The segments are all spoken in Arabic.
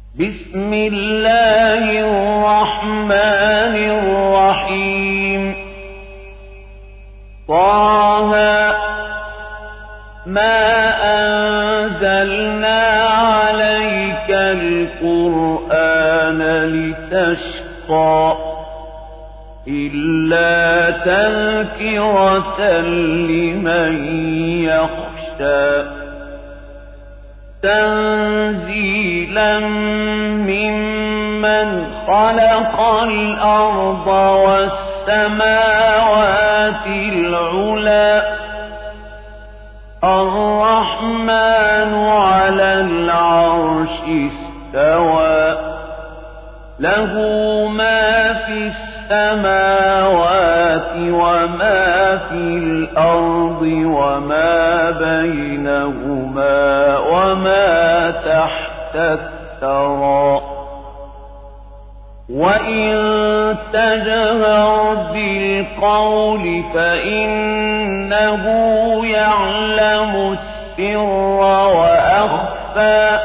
بسم الله الرحمن الرحيم طه ما أنزلنا عليك القرآن لتشقى إلا تذكرة لمن يخشى تنزيلا ممن خلق الأرض والسماوات العلى الرحمن على العرش استوى له ما في السماوات وما في الأرض وما بينهما وما تحت الثرى وإن تجهر بالقول فإنه يعلم السر وأخفى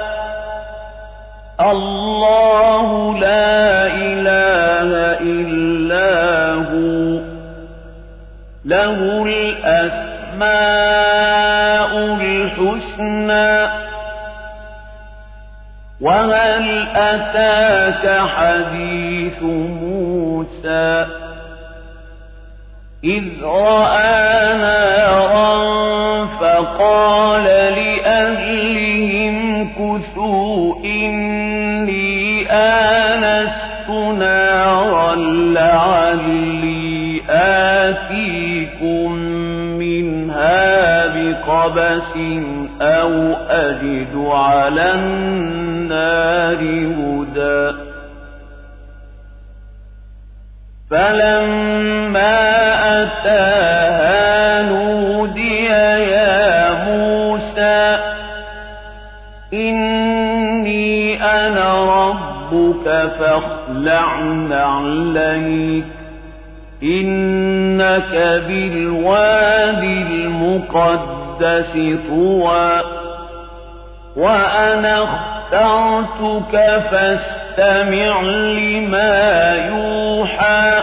الله لا إله إلا هو له الأسماء الحسنى وهل أتاك حديث موسى إذ رأى نارا فقال لأهلهم كثوا إني آنست نارا لعلي آتيكم منها بقبس أو أجد على النار هدى فلما أتاها نودي يا موسى إني أنا ربك فاخلع نعليك إنك بالوادي المقدس طوى وأنا اخترتك فاستمع لما يوحى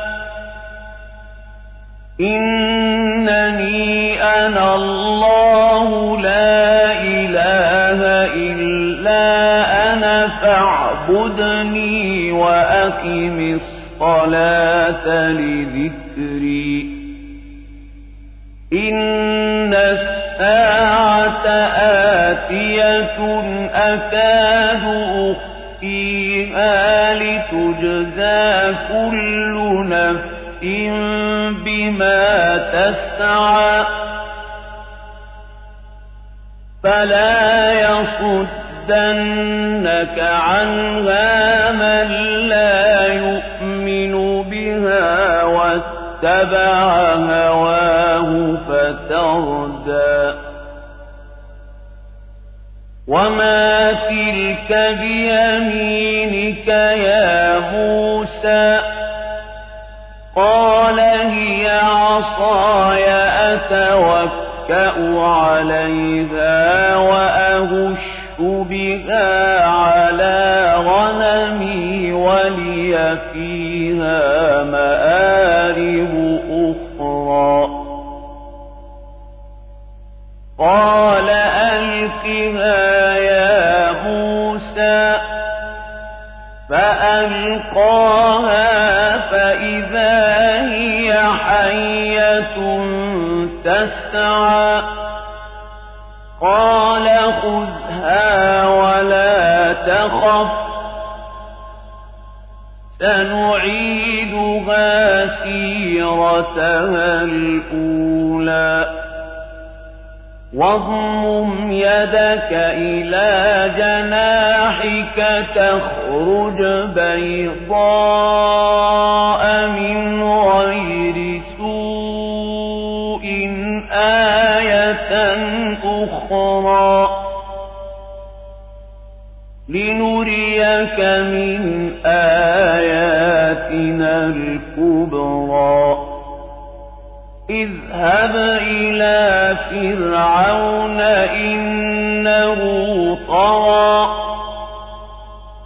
إنني أنا الله لا إله إلا أنا فاعبدني وأقم الصلاة لذكري إن الساعة آتية أكاد أخفيها لتجزى كل نفس بما تسعى فلا يصدنك عنها من لا يؤمن بها واتبع هواه فتردى وما تلك بيمينك يا موسى قال هي عصاي أتوكأ عليها وأهش بها على غنمي ولي فيها مآرب أخرى قال ألقها يا موسى فألقاها فإذا هي حية تسعى قال خذها ولا تخف سنعيدها سيرتها الأولى واضمم يدك إلى جناحك تخرج بيضاء من غير سوء آية أخرى لنريك من آياتنا الكبرى اذهب إلى فرعون إنه طغى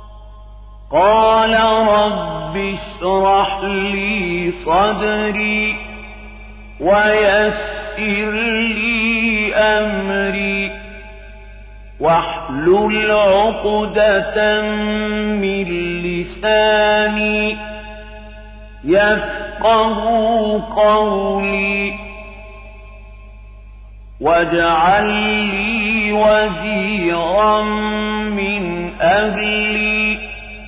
صدري ويسر لي أمري واحلل عقدة من لساني يفقهوا قولي واجعل لي وزيرا من أهلي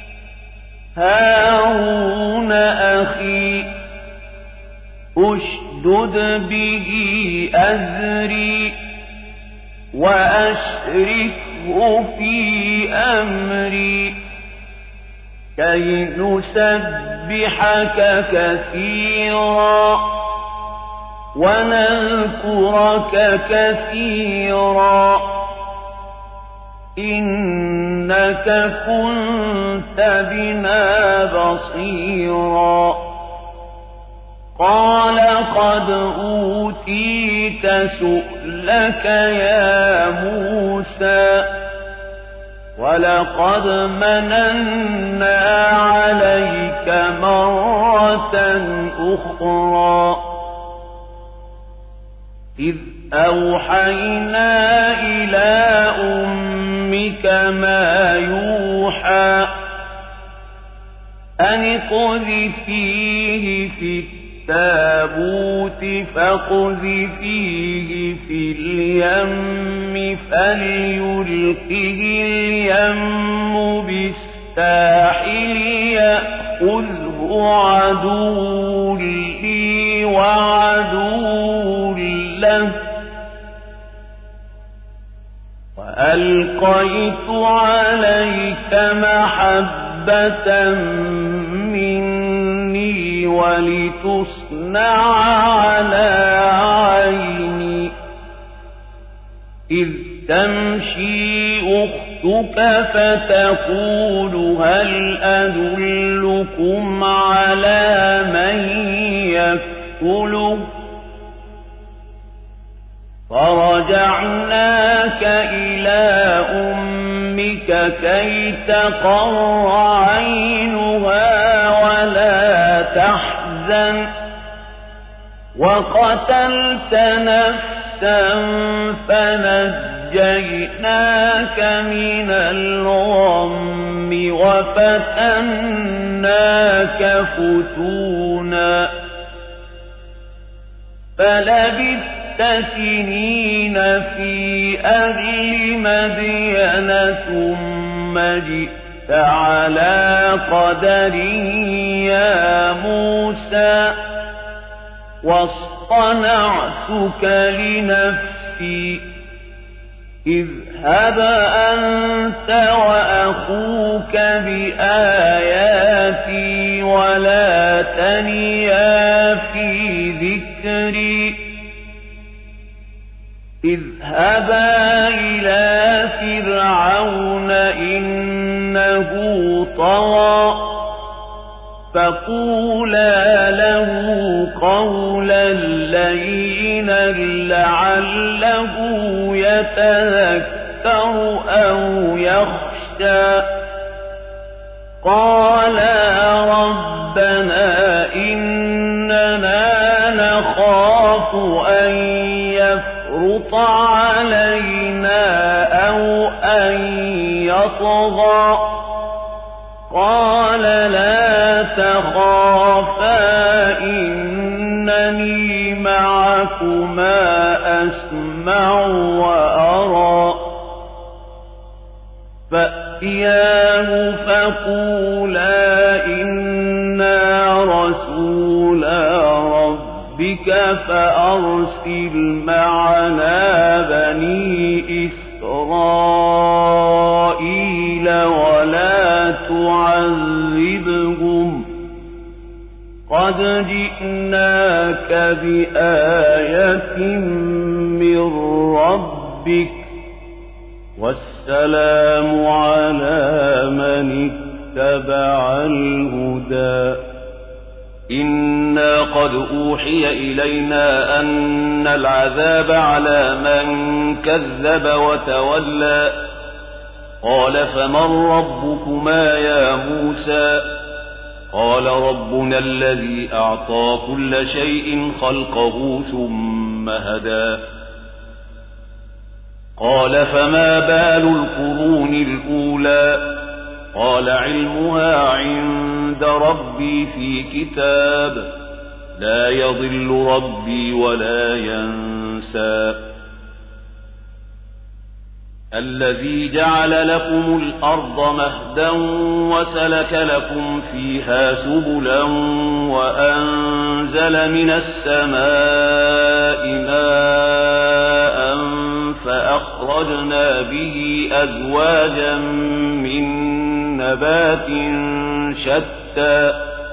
هارون أخي أشدد به أزري وأشركه في أمري كي نسبحك كثيرا ونذكرك كثيرا إنك كنت بنا بصيرا قال قد أوتيت سؤلك يا موسى ولقد مننا عليك مرة أخرى إذ أوحينا إلى أمك ما يوحى أن اقذفيه في التابوت فاقذفيه في اليم فليلقه اليم بالساحل يأخذه عدو لي وعدو له وألقيت عليك محبة مني ولتصنع على عيني إذ تمشي أختك فتقول هل أدلكم على من يكفله فرجعناك إلى أمك كي تقر عينها ولا تحزن وقتلت نفسا فنجيناك من الغم وفتناك فتونا فلبثت سنين في أهل مدين ثم جئت على قدر يا موسى واصطنعتك لنفسي اذهب أنت وأخوك بآياتي ولا تنيا في ذكري اذهبا إلى فرعون إنه طغى فقولا له قولا لينا لعله يتذكر أو يخشى قالا ربنا إننا نخاف أن يفرط علينا أو أن يطغى قال لا تخافا إنني معكما أسمع وأرى فأتياه فقولا إنا رسولا ربك فأرسل معنا بني إسرائيل ولا تعذبهم قد جئناك بآية من ربك والسلام على من اتبع الهدى إنا قد أوحي إلينا أن العذاب على من كذب وتولى قال فمن ربكما يا موسى قال ربنا الذي أعطى كل شيء خلقه ثم هدى قال فما بال القرون الأولى قال علمها عند ربي في كتاب لا يضل ربي ولا ينسى الذي جعل لكم الأرض مهدا وسلك لكم فيها سبلا وأنزل من السماء ماء فأخرجنا به أزواجا من نبات شتى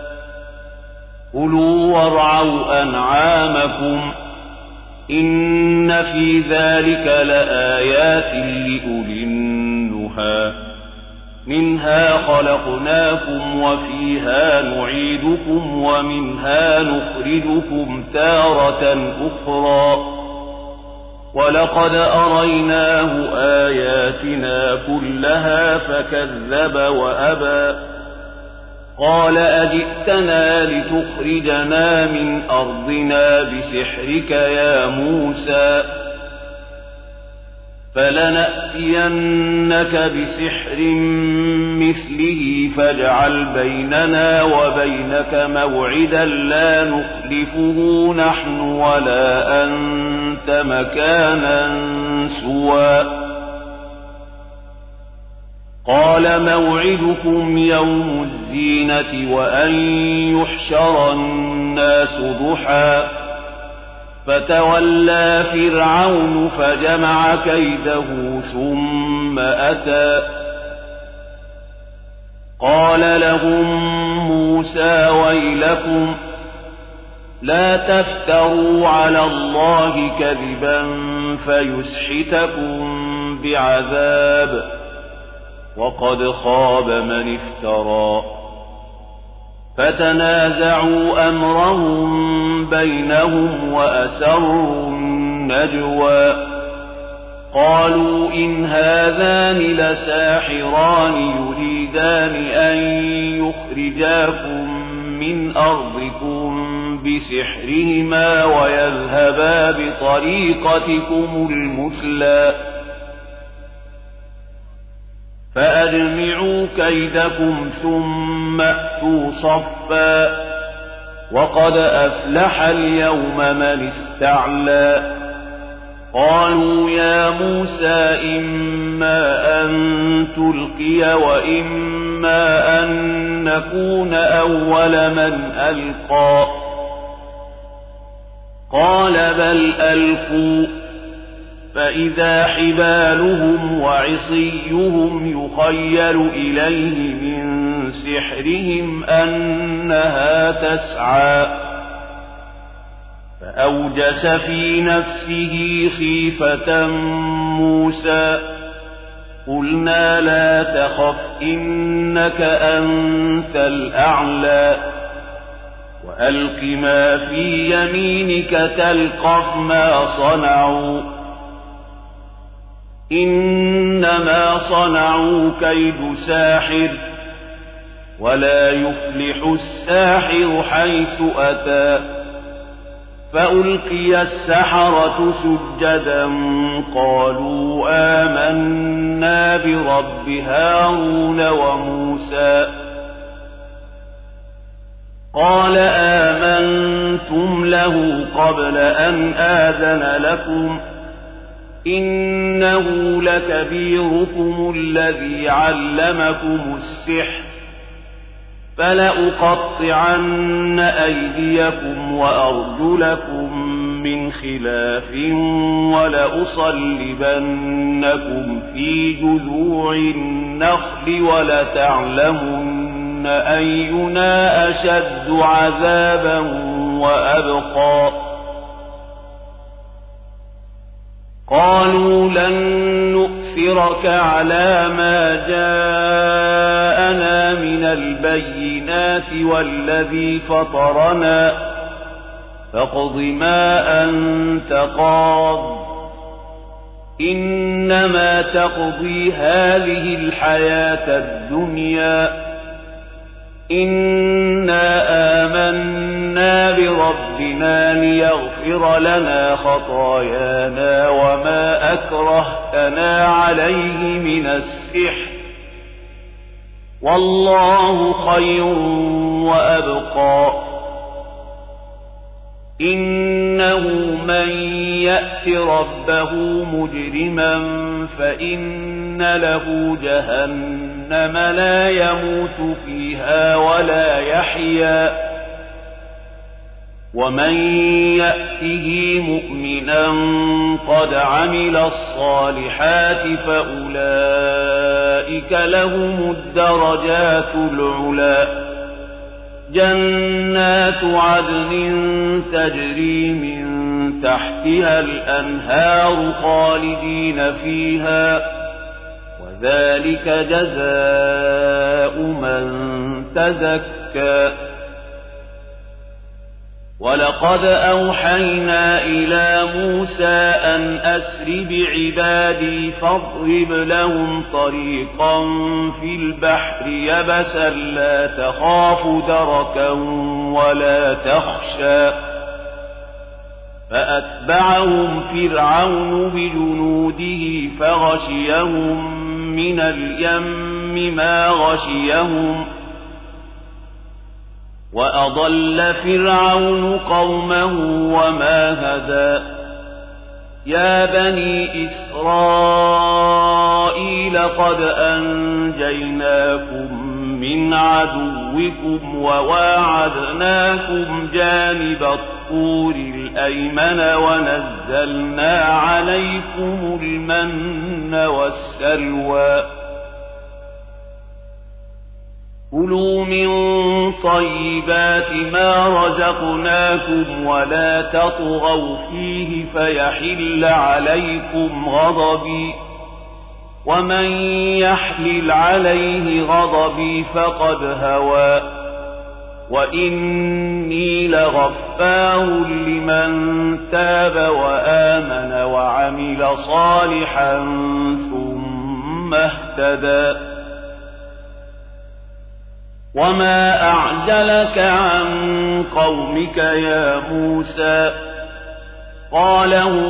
كلوا وارعوا أنعامكم إن في ذلك لآيات لأولي النهى منها خلقناكم وفيها نعيدكم ومنها نخرجكم تارة أخرى ولقد أريناه آياتنا كلها فكذب وأبى قال أجئتنا لتخرجنا من أرضنا بسحرك يا موسى فلنأتينك بسحر مثله فاجعل بيننا وبينك موعدا لا نخلفه نحن ولا أنت مكانا سوى قال موعدكم يوم الزينة وأن يحشر الناس ضحى فتولى فرعون فجمع كيده ثم أتى قال لهم موسى ويلكم لا تفتروا على الله كذبا فيسحتكم بعذاب وقد خاب من افترى فتنازعوا أمرهم بينهم وأسروا النجوى قالوا إن هذان لساحران يريدان أن يخرجاكم من أرضكم بسحرهما ويذهبا بطريقتكم المثلى فأجمعوا كيدكم ثم أتوا صفا وقد أفلح اليوم من استعلى قالوا يا موسى إما أن تلقي وإما أن نكون أول من ألقى قال بل ألقوا فإذا حبالهم وعصيهم يخيل إليه من سحرهم أنها تسعى فأوجس في نفسه خيفة موسى قلنا لا تخف إنك أنت الأعلى وألق ما في يمينك تلقف ما صنعوا إنما صنعوا كيد ساحر ولا يفلح الساحر حيث أتى فألقي السحرة سجدا قالوا آمنا برب هارون وموسى قال آمنتم له قبل أن آذن لكم إنه لكبيركم الذي علمكم السحر فلأقطعن أيديكم وأرجلكم من خلاف ولأصلبنكم في جذوع النخل ولتعلمن أينا أشد عذابا وأبقى قالوا لن نؤثرك على ما جاءنا من البينات والذي فطرنا فاقض ما أنت قاض إنما تقضي هذه الحياة الدنيا إنا آمنا بربنا ليغفر لنا خطايانا وما أكرهتنا عليه من السحر والله خير وأبقى إنه من يأت ربه مجرما فإن له جهنم لا يموت فيها ولا يحيا ومن يأته مؤمنا قد عمل الصالحات فأولئك لهم الدرجات العلى جنات عدن تجري من تحتها الأنهار خالدين فيها وذلك جزاء من تزكى ولقد أوحينا إلى موسى أن أسر بعبادي فاضرب لهم طريقا في البحر يبسا لا تخاف دركا ولا تخشى فأتبعهم فرعون بجنوده فغشيهم من اليم ما غشيهم وأضل فرعون قومه وما هدى يا بني إسرائيل قد أنجيناكم من عدوكم وواعدناكم جانب الطور الأيمن ونزلنا عليكم المن والسلوى كلوا من طيبات ما رزقناكم ولا تطغوا فيه فيحل عليكم غضبي ومن يحلل عليه غضبي فقد هوى وإني لغفار لمن تاب وآمن وعمل صالحا ثم اهتدى وما أعجلك عن قومك يا موسى قال هم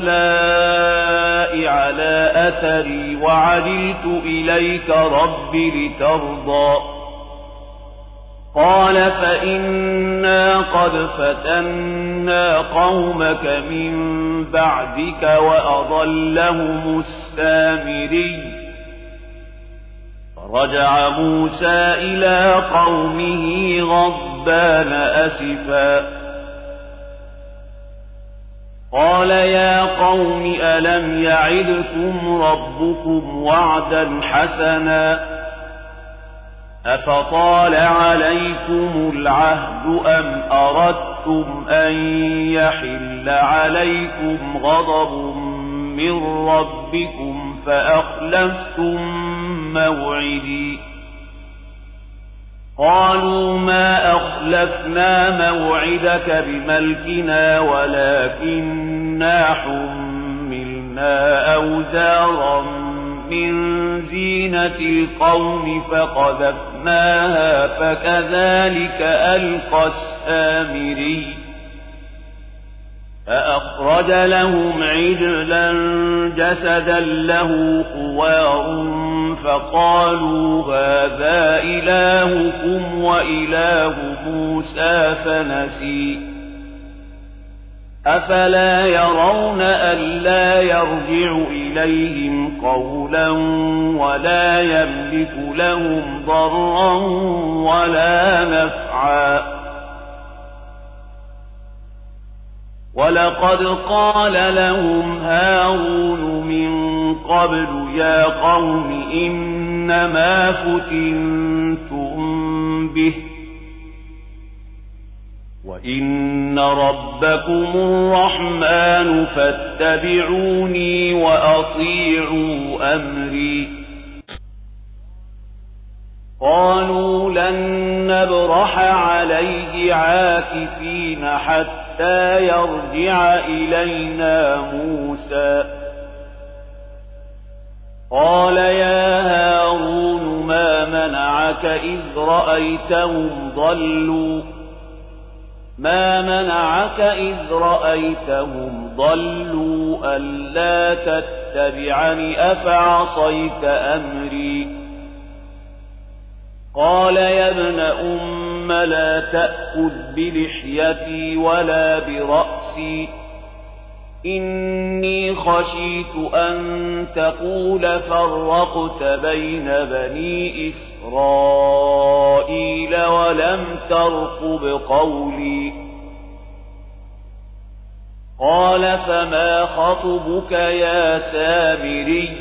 أولئك على أثري وعجلت إليك رب لترضى قال فإنا قد فتنا قومك من بعدك وأضلهم السامري فرجع موسى إلى قومه غضبان أسفا قال يا قوم ألم يعدكم ربكم وعدا حسنا أفطال عليكم العهد أم أردتم أن يحل عليكم غضب من ربكم فأخلفتم موعدي قالوا ما أخلفنا موعدك بملكنا ولكننا حملنا أوزارا من زينة القوم فقذفناها فكذلك ألقى السامري فأخرج لهم عجلا جسدا له خوار فقالوا هذا إلهكم وإله موسى فنسي أفلا يرون ألا يرجع إليهم قولا ولا يملك لهم ضرا ولا نفعا ولقد قال لهم هارون من قبل يا قوم إنما فتنتم به وإن ربكم الرحمن فاتبعوني وأطيعوا أمري قالوا لن نبرح عليه عاكفين حتى يرجع إلينا موسى قال يا هارون ما منعك منعك إذ رأيتهم ضلوا ألا تتبعني أفعصيت أمري قال يا ابن أم لا تأخذ بلحيتي ولا برأسي إني خشيت أن تقول فرقت بين بني إسرائيل ولم ترقب قولي قال فما خطبك يا سامري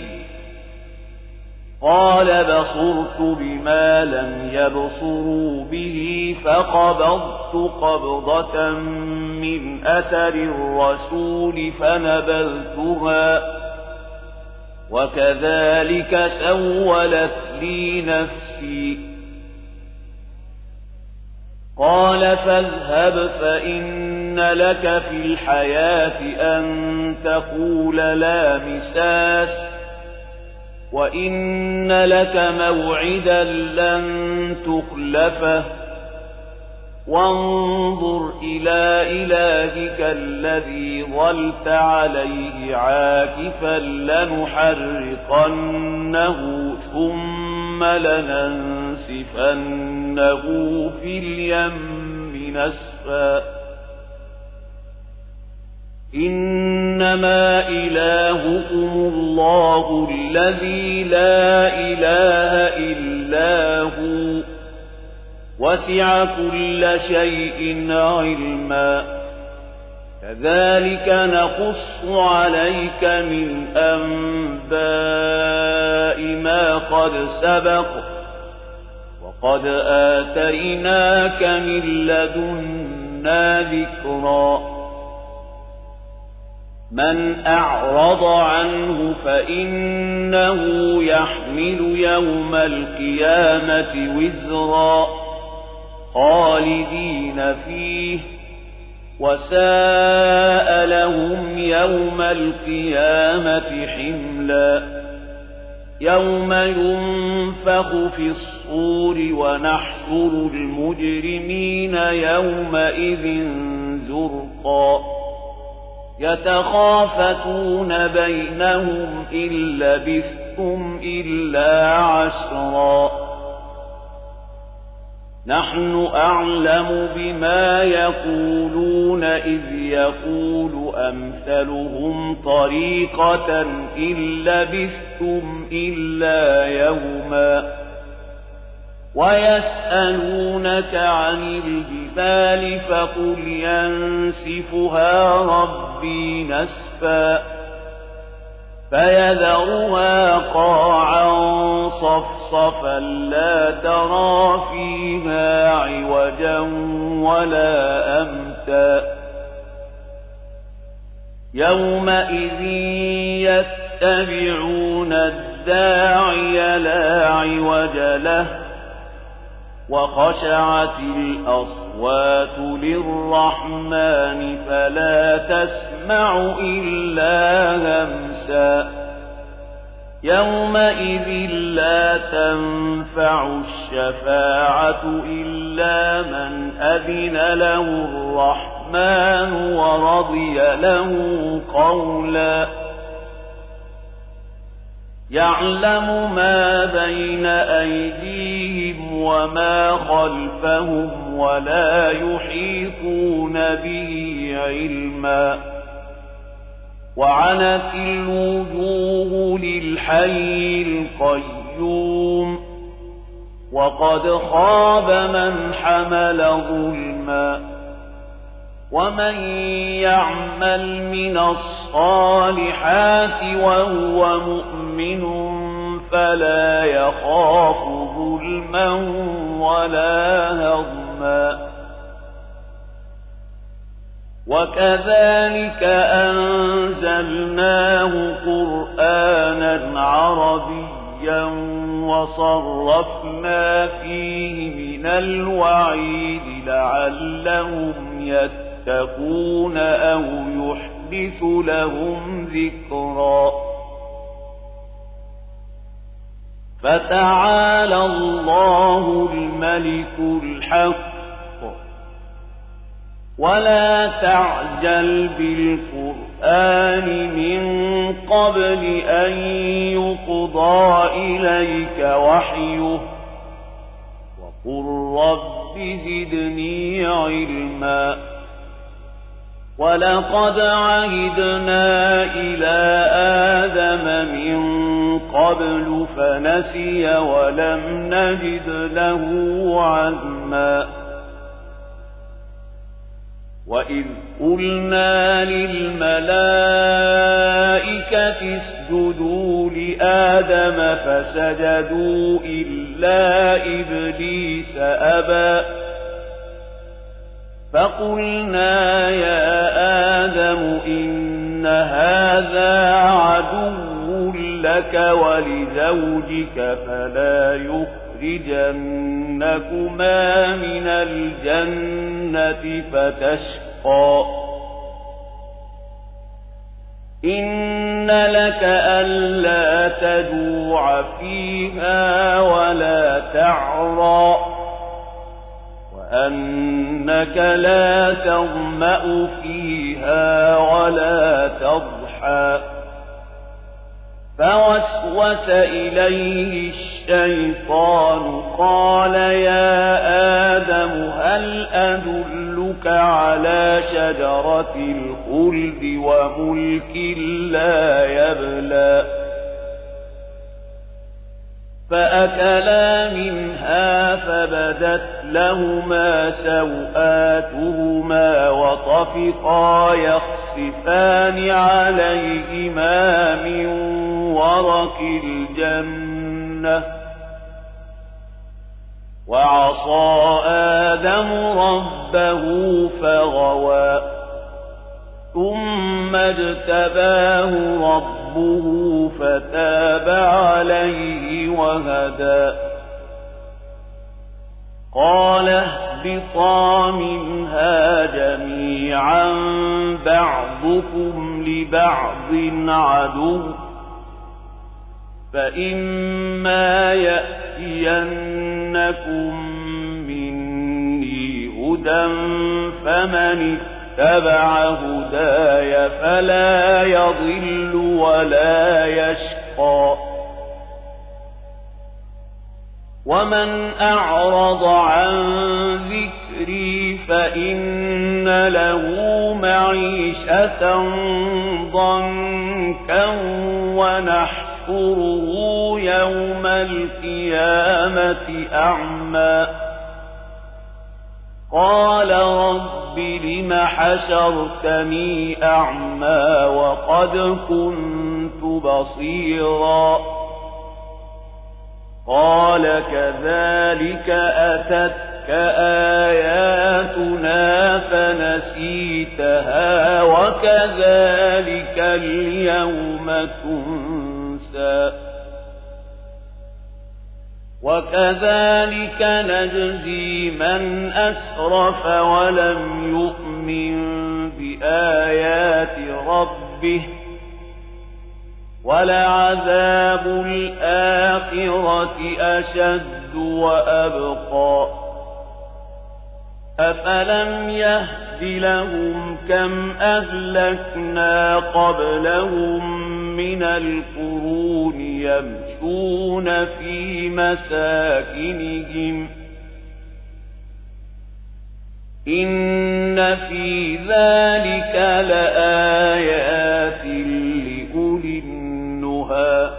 قال بصرت بما لم يبصروا به فقبضت قبضة من أثر الرسول فنبذتها وكذلك سولت لي نفسي قال فاذهب فإن لك في الحياة أن تقول لا مساس وإن لك موعدا لن تخلفه وانظر إلى إلهك الذي ظلت عليه عاكفا لنحرقنه ثم لننسفنه في اليم نسفا إنما إلهكم الله الذي لا إله إلا هو وسع كل شيء علما كذلك نقص عليك من أنباء ما قد سبق وقد آتيناك من لدنا ذكرا من أعرض عنه فإنه يحمل يوم القيامة وزرا خالدين فيه وساء لهم يوم القيامة حملا يوم ينفخ في الصور ونحشر المجرمين يومئذ زرقا يتخافتون بينهم إن لبثتم إلا عشرا نحن أعلم بما يقولون إذ يقول أمثلهم طريقة إن لبثتم إلا يوما ويسألونك عن الجبال فقل ينسفها ربي نسفا فيذرها قاعا صفصفا لا ترى فيها عوجا ولا أمتا يومئذ يتبعون الداعي لا عوج له وخشعت الأصوات للرحمن فلا تسمع إلا همسا يومئذ لا تنفع الشفاعة إلا من أذن له الرحمن ورضي له قولا يعلم ما بين أيديهم وما خلفهم ولا يحيطون به علما وعنت الوجوه للحي القيوم وقد خاب من حمل ظلما ومن يعمل من الصالحات وهو مؤمن فلا يخاف ظلما ولا هضما وكذلك أنزلناه قرآنا عربيا وصرفنا فيه من الوعيد لعلهم يتقون أو يحدث لهم ذكرا فتعالى الله الملك الحق ولا تعجل بالقرآن من قبل أن يقضى إليك وحيه وقل رب زدني علما ولقد عهدنا إلى آدم من قبل فنسي ولم نجد له عزما وإذ قلنا للملائكة اسجدوا لآدم فسجدوا إلا إبليس أبى فقلنا يا آدم إن هذا عدو لك ولزوجك فلا يخرجنكما من الجنة فتشقى إن لك ألا تجوع فيها ولا تعرى وأنك لا تظمأ فيها ولا تضحى فوسوس إليه الشيطان قال يا آدم هل أدلك على شجرة الخلد وملك لا يبلى فأكلا منها فبدت لهما سوآتهما وطفقا يخصفان عليهما من ورق الجنة وعصى آدم ربه فغوى ثم اجتباه ربه فتاب عليه وهدى قال اهبطا منها جميعا بعضكم لبعض عدو فإما يأتينكم مني هدى فمن اتبع هداي فلا يضل ولا يشقى ومن أعرض عن ذكري فإن له معيشة ضنكا ونحشره يوم القيامة أعمى قال رب لم حشرتني أعمى وقد كنت بصيرا قال كذلك أتتك آياتنا فنسيتها وكذلك اليوم تنسى وكذلك نجزي من أسرف ولم يؤمن بآيات ربه ولعذاب الآخرة أشد وأبقى أفلم يهد لهم كم أهلكنا قبلهم من القرون يمشون في مساكنهم إن في ذلك لآيات لأولي النهى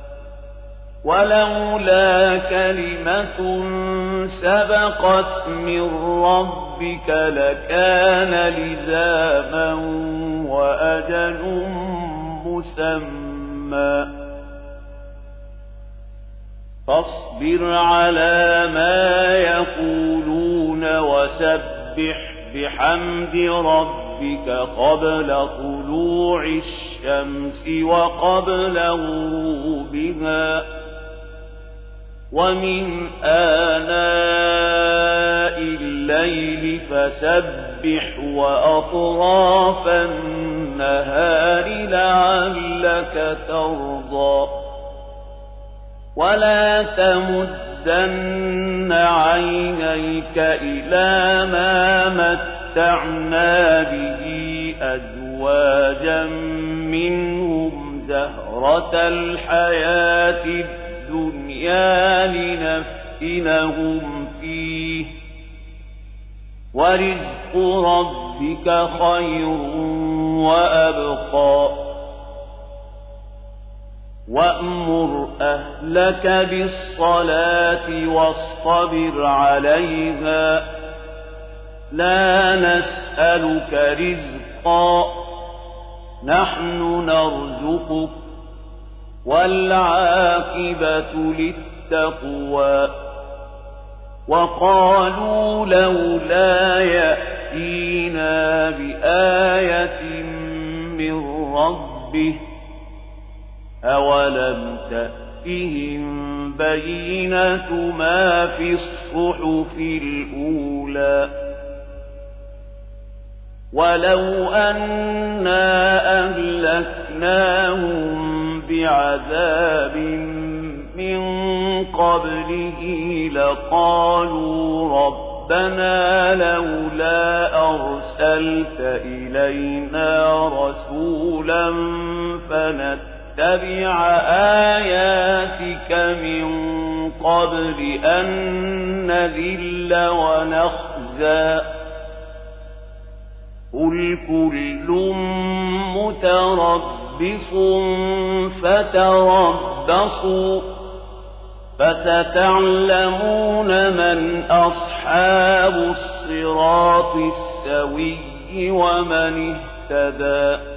ولولا كلمة سبقت من ربك لكان لزاما وأجل مسمى فاصبر على ما يقولون وسبح بحمد ربك قبل طلوع الشمس وقبل غروبها ومن آناء الليل فسبح وأطراف النهار لعلك ترضى ولا تمدن عينيك إلى ما متعنا به أزواجا منهم زهرة الحياة الدنيا لنفتنهم فيه ورزق ربك خير وأبقى وأمر أهلك بالصلاة واصطبر عليها لا نسألك رزقا نحن نرزقك والعاقبة للتقوى وقالوا لولا يأتينا بآية من ربه أولم تأتهم بينة ما في الصحف الأولى ولو أنا أهلكناهم بعذاب من قبله لقالوا ربنا لولا أرسلت إلينا رسولا فنتبع آياتك من قبل أن نذل ونخزى قل كل متربص فتربصوا فستعلمون من أصحاب الصراط السوي ومن اهتدى